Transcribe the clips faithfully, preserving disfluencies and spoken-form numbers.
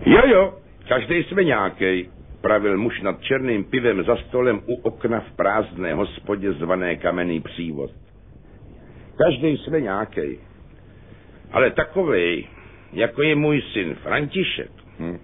Jo, jo, každej jsme nějakej, pravil muž nad černým pivem za stolem u okna v prázdné hospodě zvané Kamenný přívod. Každej jsme nějakej. Ale takovej, jako je můj syn František, hm?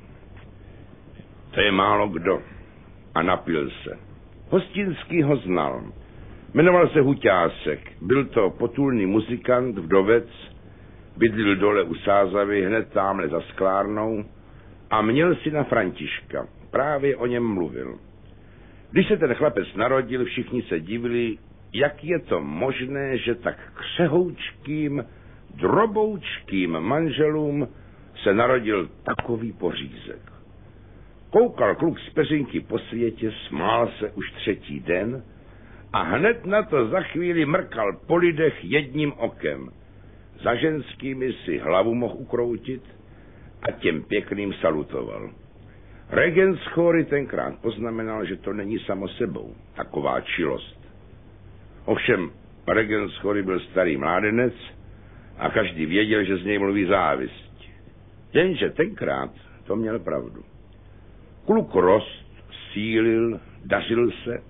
To je málo kdo. A napil se. Hostinský ho znal. Jmenoval se Huťásek. Byl to potulný muzikant, vdovec, bydlil dole u Sázavy, hned támhle za sklárnou a měl syna Františka. Právě o něm mluvil. Když se ten chlapec narodil, všichni se divili, jak je to možné, že tak křehoučkým, droboučkým manželům se narodil takový pořízek. Koukal kluk z peřinky po světě, smál se už třetí den a hned na to za chvíli mrkal po lidech jedním okem. Za ženskými si hlavu mohl ukroutit a těm pěkným salutoval. Regent z chóry tenkrát poznamenal, že to není samo sebou, taková čilost. Ovšem, regent z chóry byl starý mládenec a každý věděl, že z něj mluví závist. Jenže tenkrát to měl pravdu. Kluk rost, sílil, dařil se,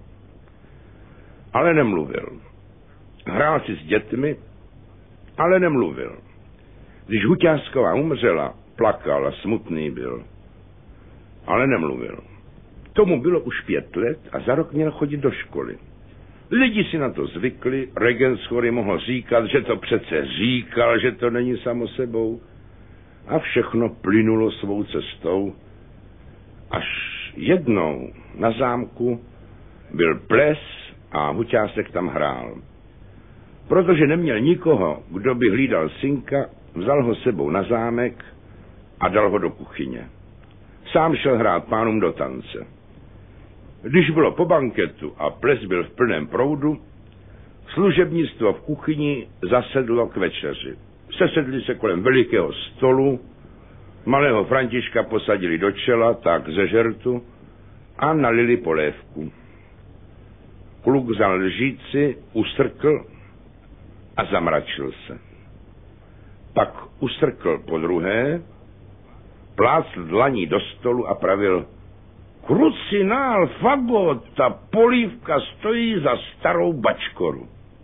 ale nemluvil. Hrál si s dětmi, ale nemluvil. Když Huťásková umřela, plakal a smutný byl, ale nemluvil. Tomu bylo už pět let a za rok měl chodit do školy. Lidi si na to zvykli, regent z chory mohl říkat, že to přece říkal, že to není samo sebou a všechno plynulo svou cestou, až jednou na zámku byl ples a Huťásek tam hrál. Protože neměl nikoho, kdo by hlídal synka, vzal ho sebou na zámek a dal ho do kuchyně. Sám šel hrát pánům do tance. Když bylo po banketu a ples byl v plném proudu, služebnictvo v kuchyni zasedlo k večeři. Sesedli se kolem velikého stolu, malého Františka posadili do čela, tak ze žertu, a nalili polévku. Kluk vzal lžíci, ustrkl a zamračil se. Pak ustrkl po druhé, plácl dlaní do stolu a pravil: Krucinál, fagot, ta polívka stojí za starou bačkoru.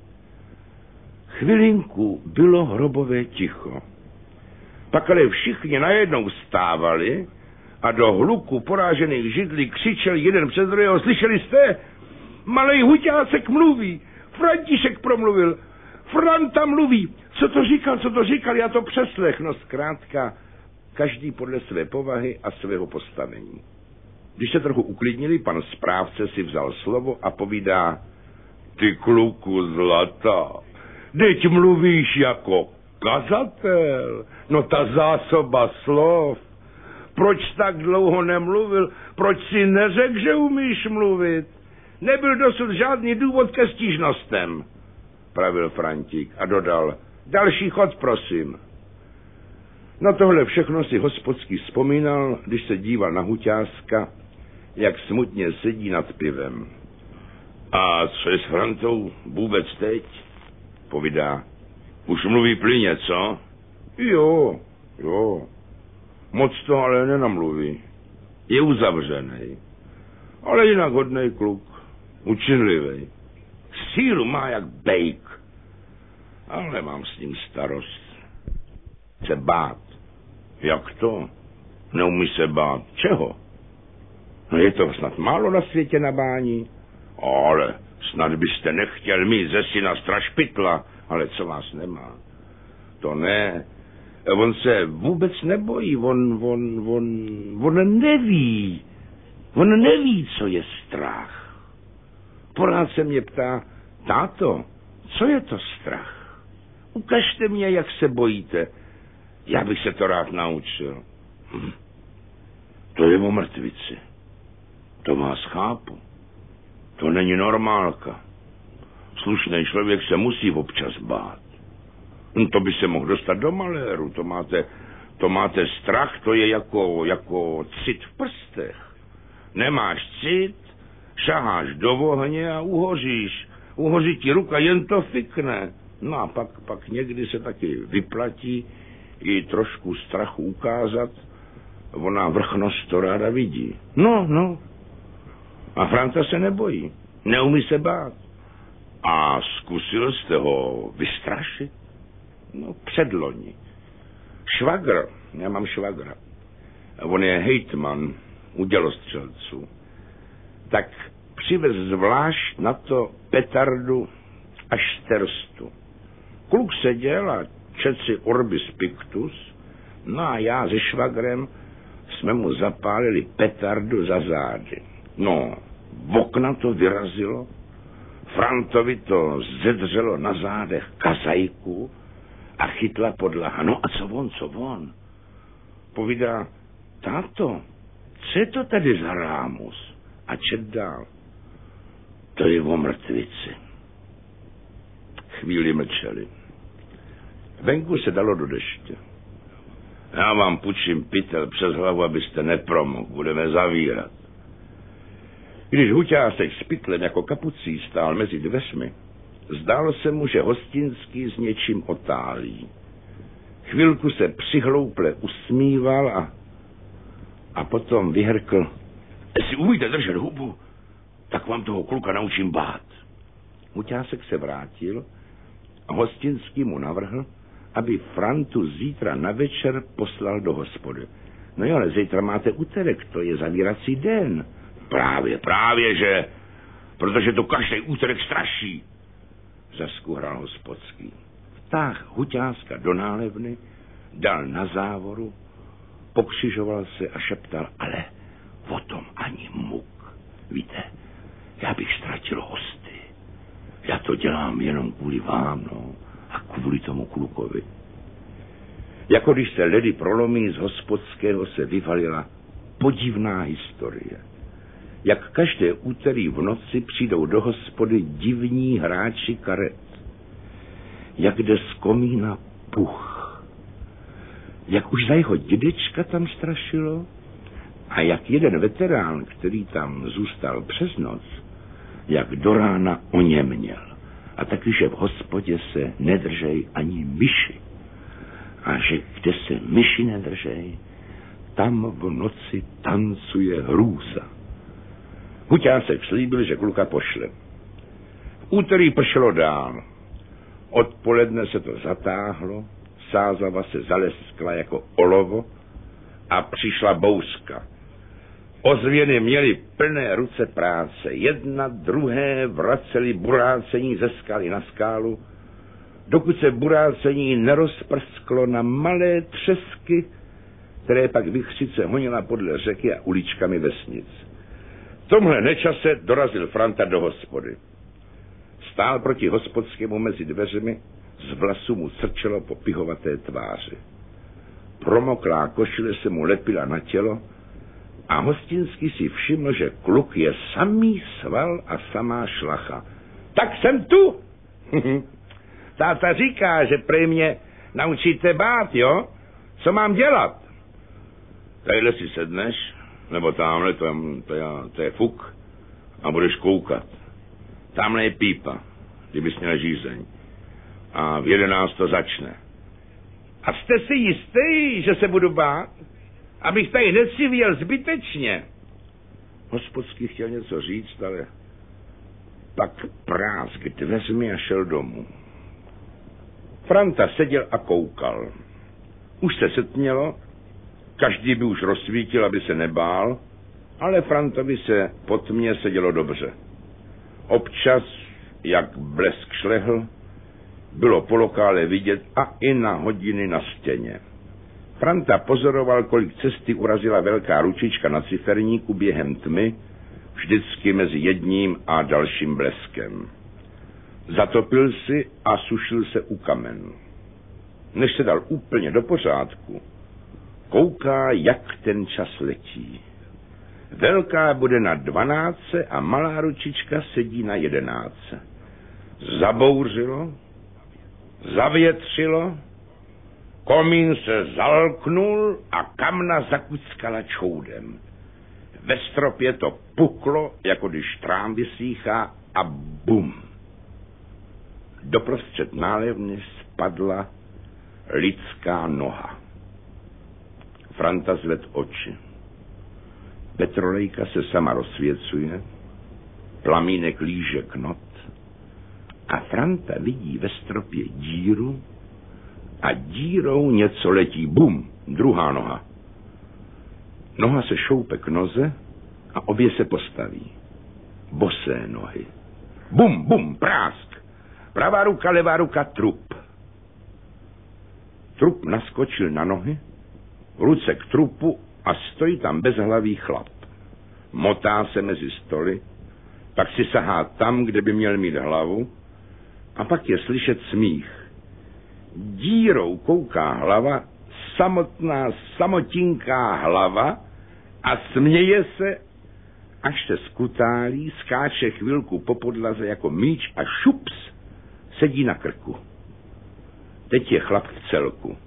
Chvilinku bylo hrobové ticho. Pak ale všichni najednou vstávali a do hluku porážených židlí křičeli jeden přes druhého: Slyšeli jste? Malej Huťásek mluví, František promluvil, Franta mluví. Co to říkal, co to říkal, já to přeslech. No zkrátka, každý podle své povahy a svého postavení. Když se trochu uklidnili, pan správce si vzal slovo a povídá: Ty kluku zlata, teď mluvíš jako kazatel, no ta zásoba slov. Proč tak dlouho nemluvil? Proč si neřekl, že umíš mluvit? Nebyl dosud žádný důvod ke stížnostem, pravil Frantík a dodal: Další chod, prosím. Na tohle všechno si hospodský vzpomínal, když se díval na Huťáska, jak smutně sedí nad pivem. A co je s Frantou vůbec teď? Povídá: Už mluví plyně, co? Jo, jo. Moc to ale nenamluví. Je uzavřený. Ale jinak hodnej kluk. Učinlivý. Sílu má jak bejk. Ale mám s ním starost. Se bát. Jak to? Neumí se bát. Čeho? No je to snad málo na světě na bání. Ale snad byste nechtěl mít ze syna strašpitla. Ale co vás nemá? To ne. On se vůbec nebojí. On, on, on, on neví. On neví, co je strach. Pořád se mě ptá: Táto, co je to strach? Ukažte mě, jak se bojíte. Já bych se to rád naučil. Hm. To je o mrtvici. To vás chápu. To není normálka. Slušný člověk se musí občas bát. No, to by se mohl dostat do maléru. To máte, to máte strach, to je jako, jako cit v prstech. Nemáš cit, šaháš do ohně a uhoříš. Uhoří ti ruka, jen to fikne. No a pak, pak někdy se taky vyplatí i trošku strachu ukázat. Ona vrchnost to ráda vidí. No, no. A Franta se nebojí. Neumí se bát. A zkusil jste ho vystrašit? No, předloni. Švagr, já mám švagra. On je hejtman u dělostřelců. Tak přivez zvlášť na to petardu až z Terstu. Kluk seděl a čet si Orbis Pictus, no a já se švagrem jsme mu zapálili petardu za zády. No, v okna to vyrazilo, Frantovi to zedřelo na zádech kazajku a chytla podlaha. No a co on, co on? Povídá, táto, co je to tady za rámus? A čet dál. To je o mrtvici. Chvíli mlčeli. Venku se dalo do deště. Já vám půjčím pytel přes hlavu, abyste nepromohl. Budeme zavírat. Když Huťásek s pytlem jako kapucí stál mezi dveřmi, zdálo se mu, že Hostinský s něčím otálí. Chvilku se přihlouple usmíval a, a potom vyhrkl. Jestli umíte držet hubu, tak vám toho kluka naučím bát. Huťásek se vrátil a Hostinský mu navrhl, aby Frantu zítra na večer poslal do hospody. No jo, ale zítra máte úterek, to je zavírací den. Právě, právě, že, protože to každý úterek straší, zaskuhral hospodský. Vtáh Huťáska do nálevny, dal na závoru, pokřižoval se a šeptal, ale o tom ani muk. Víte, já bych ztratil hosty. Já to dělám jenom kvůli vám, no, a kvůli tomu klukovi. Jako když se ledy prolomí, z hospodského se vyvalila podivná historie. Jak každé úterý v noci přijdou do hospody divní hráči karet. Jak jde z komína puch. Jak už za jeho dědečka tam strašilo. A jak jeden veterán, který tam zůstal přes noc, jak do rána oněměl. A taky, že v hospodě se nedržej ani myši. A že kde se myši nedržej, tam v noci tancuje hrůza. Huťásek slíbil, že kluka pošle. V úterý pršelo dál. Odpoledne se to zatáhlo, sázava se zaleskla jako olovo a přišla bouřka. Ozvěny měly plné ruce práce. Jedna, druhé vraceli burácení ze skaly na skálu, dokud se burácení nerozprsklo na malé třesky, které pak vichřice honila podle řeky a uličkami vesnic. V tomhle nečase dorazil Franta do hospody. Stál proti hospodskému mezi dveřmi, z vlasu mu crčelo po pihovaté tváři. Promoklá košile se mu lepila na tělo a Hostinský si všiml, že kluk je samý sval a samá šlacha. Tak jsem tu! Táta říká, že prej mě naučíte bát, jo? Co mám dělat? Tadyhle si sedneš, nebo tamhle, to je, to je, to je fuk, a budeš koukat. Tamhle je pípa, kdybys měl žízeň. A v jedenáct to začne. A jste si jistý, že se budu bát? Abych tady necivěl zbytečně. Hospodský chtěl něco říct, ale pak prásk dveřmi a šel domů. Franta seděl a koukal. Už se setmělo, každý by už rozsvítil, aby se nebál, ale Frantovi se po tmě sedělo dobře. Občas, jak blesk šlehl, bylo po lokále vidět a i na hodiny na stěně. Franta pozoroval, kolik cesty urazila velká ručička na ciferníku během tmy, vždycky mezi jedním a dalším bleskem. Zatopil si a sušil se u kamenu. Než se dal úplně do pořádku, kouká, jak ten čas letí. Velká bude na dvanáctce a malá ručička sedí na jedenáctce. Zabouřilo, zavětřilo, komín se zalknul a kamna zakuckala čoudem. Ve stropě to puklo, jako když trám vysíchá, a bum. Doprostřed nálevny spadla lidská noha. Franta zved oči. Petrolejka se sama rozsvěcuje, plamínek líže knot a Franta vidí ve stropě díru a dírou něco letí. Bum, druhá noha. Noha se šoupe k noze a obě se postaví. Bosé nohy. Bum, bum, prásk. Pravá ruka, levá ruka, trup. Trup naskočil na nohy, ruce k trupu a stojí tam bezhlavý chlap. Motá se mezi stoly, pak si sahá tam, kde by měl mít hlavu, a pak je slyšet smích. Dírou kouká hlava, samotná, samotinká hlava a směje se, až se skutálí, skáče chvilku po podlaze jako míč a šups sedí na krku. Teď je chlap v celku.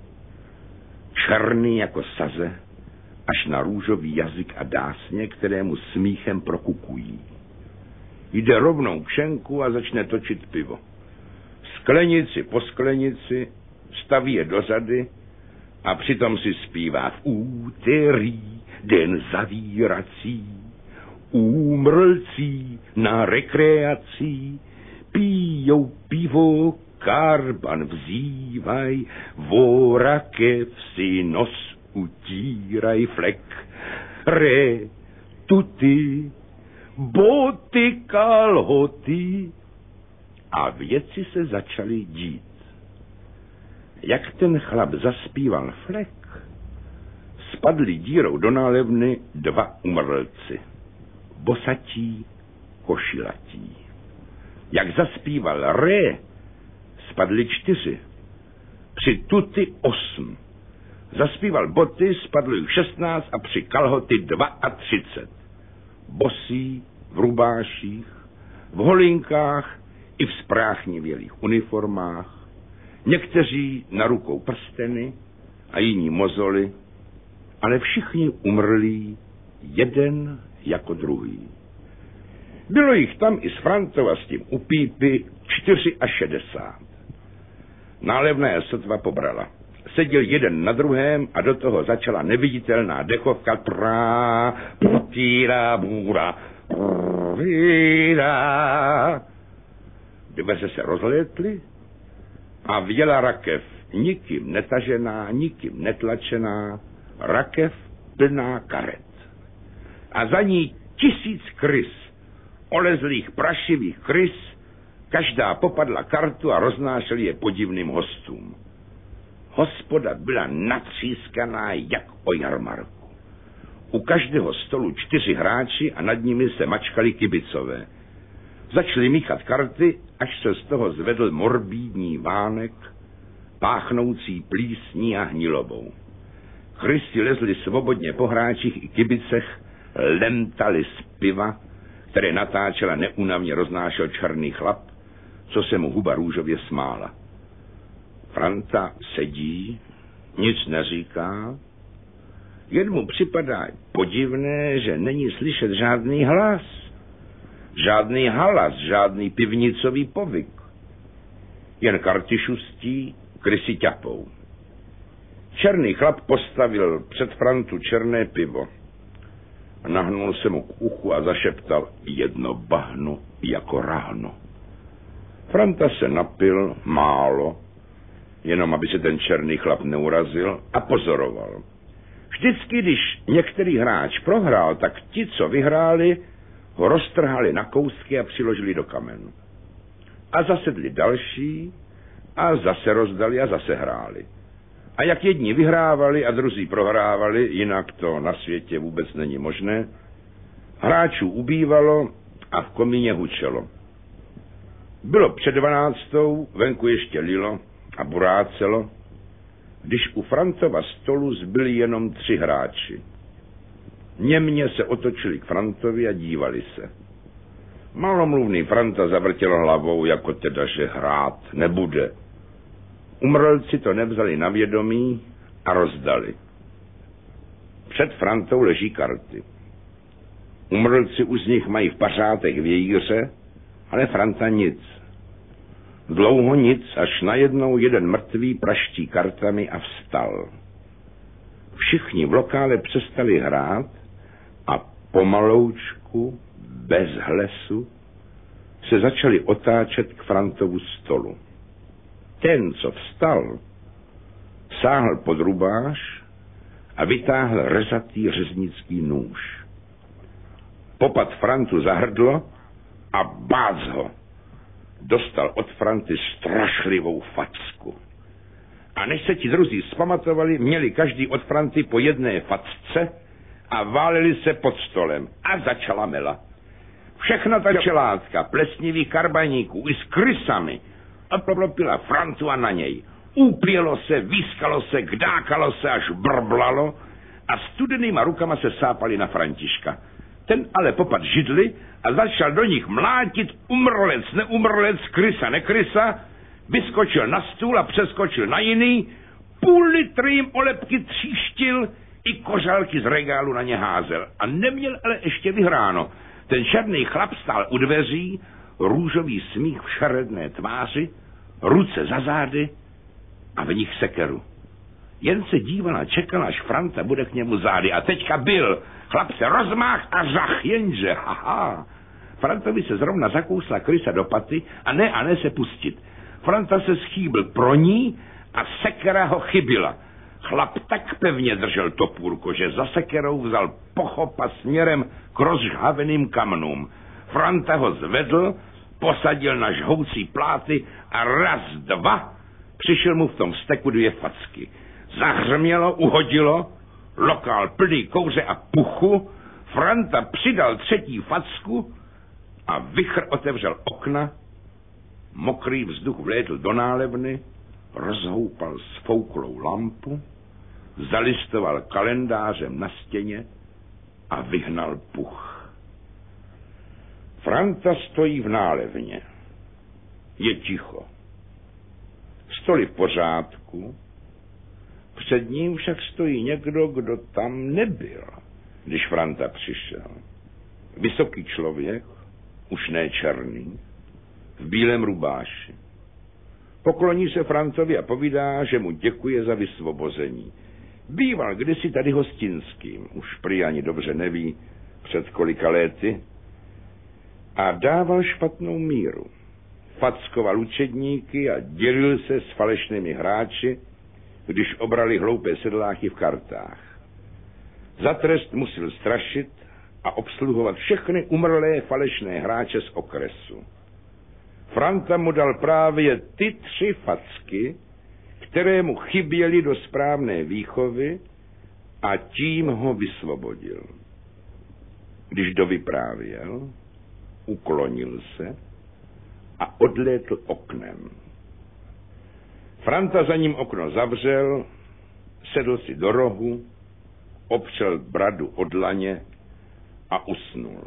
Černý jako saze, až na růžový jazyk a dásně, které mu smíchem prokukují. Jde rovnou k šenku a začne točit pivo. Sklenici po sklenici staví je do řady a přitom si zpívá: v úterý den zavírací, úmrlcí na rekreací, pijou pivo, karban vzývaj, vorakev si nos utíraj, flek, re, tuty, boty, kalhoty. A věci se začaly dít. Jak ten chlap zaspíval flek, spadli dírou do nálevny dva umrlci. Bosatí, košilatí. Jak zaspíval ré, spadli čtyři. Při tuty osm. Zaspíval boty, spadlo jich šestnáct a při kalhoty dva a třicet. Bosí, v rubáších, v holinkách i v spráchnivělých uniformách. Někteří na rukou prsteny a jiní mozoly, ale všichni umrlí, jeden jako druhý. Bylo jich tam i s Frantou a s tím u pípy čtyři a šedesát. Nálevna je sotva pobrala. Seděl jeden na druhém a do toho začala neviditelná dechovka trá, putýra, bůra, půra. Dveře se rozlétly a vjela rakev, nikým netažená, nikým netlačená, rakev plná karet. A za ní tisíc krys, olezlých prašivých krys, každá popadla kartu a roznášeli je podivným hostům. Hospoda byla natřískaná jak o jarmarku. U každého stolu čtyři hráči a nad nimi se mačkali kibicové. Začali míchat karty, až se z toho zvedl morbídní vánek, páchnoucí plísní a hnilobou. Krysy lezly svobodně po hráčích i kibicech, lemtali z piva, které natáčel a neúnavně roznášel černý chlap, co se mu huba růžově smála. Franta sedí, nic neříká, jen mu připadá podivné, že není slyšet žádný hlas, žádný halas, žádný pivnicový povyk. Jen karty šustí, krysy ťapou. Černý chlap postavil před Frantu černé pivo. Nahnul se mu k uchu a zašeptal: jedno bahno jako ráno. Franta se napil málo, jenom aby se ten černý chlap neurazil, a pozoroval. Vždycky, když některý hráč prohrál, tak ti, co vyhráli, ho roztrhali na kousky a přiložili do kamenu. A zasedli další a zase rozdali a zase hráli. A jak jedni vyhrávali a druzí prohrávali, jinak to na světě vůbec není možné, hráčů ubývalo a v komíně hučelo. Bylo před dvanáctou, venku ještě lilo a burácelo, když u Frantova stolu zbyli jenom tři hráči. Němně se otočili k Frantovi a dívali se. Malomluvný Franta zavrtěl hlavou, jako teda, že hrát nebude. Umrlci to nevzali na vědomí a rozdali. Před Frantou leží karty. Umrlci už z nich mají v pařátech vějíře, ale Franta nic. Dlouho nic, až najednou jeden mrtvý praští kartami a vstal. Všichni v lokále přestali hrát a pomaloučku, bez hlesu, se začali otáčet k Frantovu stolu. Ten, co vstal, sáhl pod rubáš a vytáhl rezatý řeznický nůž. Popad Frantu za hrdlo a bác ho. Dostal od Franty strašlivou facku. A než se ti druzí zpamatovali, měli každý od Franty po jedné facce a váleli se pod stolem. A začala mela. Všechna ta čelátka, plesnivých karbaníků i s krysami odplopila Frantu a na něj. Úpělo se, výskalo se, kdákalo se, až brblalo a studenýma rukama se sápali na Františka. Ten ale popad židli a začal do nich mlátit umrlec, neumrlec, krysa, nekrysa, vyskočil na stůl a přeskočil na jiný, půl litr jim olepky tříštil, i kořálky z regálu na ně házel. A neměl ale ještě vyhráno. Ten černý chlap stál u dveří, růžový smích v šaredné tváři, ruce za zády a v nich sekeru. Jen se díval a čekal, až Franta bude k němu zády. A teďka byl. Chlap se rozmáh a řach, jenže, haha. Frantovi se zrovna zakousla krysa do paty a ne a ne se pustit. Franta se schýbil pro ní a sekera ho chybila. Chlap tak pevně držel topůrko, že za sekerou vzal pochopa směrem k rozžhaveným kamnům. Franta ho zvedl, posadil na žhoucí pláty a raz, dva, přišel mu v tom steku dvě facky. Zahřmělo, uhodilo, lokál plný kouře a puchu, Franta přidal třetí facku a vichr otevřel okna, mokrý vzduch vlétl do nálevny, rozhoupal sfouklou lampu, zalistoval kalendářem na stěně a vyhnal puch. Franta stojí v nálevně. Je ticho. Stoly v pořádku, před ním však stojí někdo, kdo tam nebyl, když Franta přišel. Vysoký člověk, už ne černý, v bílém rubáši. Pokloní se Frantovi a povídá, že mu děkuje za vysvobození. Býval kdysi tady hostinským, už prý ani dobře neví, před kolika léty, a dával špatnou míru. Fackoval učedníky a dělil se s falešnými hráči, když obrali hloupé sedláky v kartách. Za trest musel strašit a obsluhovat všechny umrlé falešné hráče z okresu. Franta mu dal právě ty tři facky, které mu chyběly do správné výchovy, a tím ho vysvobodil. Když dovyprávěl, uklonil se a odlétl oknem. Franta za ním okno zavřel, sedl si do rohu, opřel bradu od dlaně a usnul.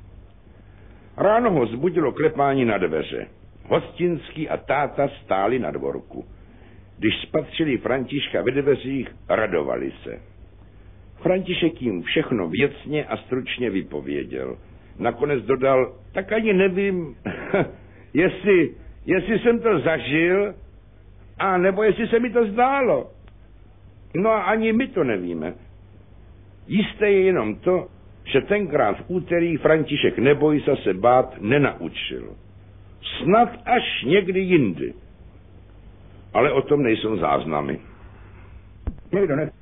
Ráno ho zbudilo klepání na dveře. Hostinský a táta stáli na dvorku. Když spatřili Františka ve dveřích, radovali se. František jim všechno věcně a stručně vypověděl. Nakonec dodal, tak ani nevím, jestli, jestli jsem to zažil, a nebo jestli se mi to zdálo. No a ani my to nevíme. Jisté je jenom to, že tenkrát v úterý František Nebojsa se bát nenaučil. Snad až někdy jindy. Ale o tom nejsou záznamy. Někdo ne...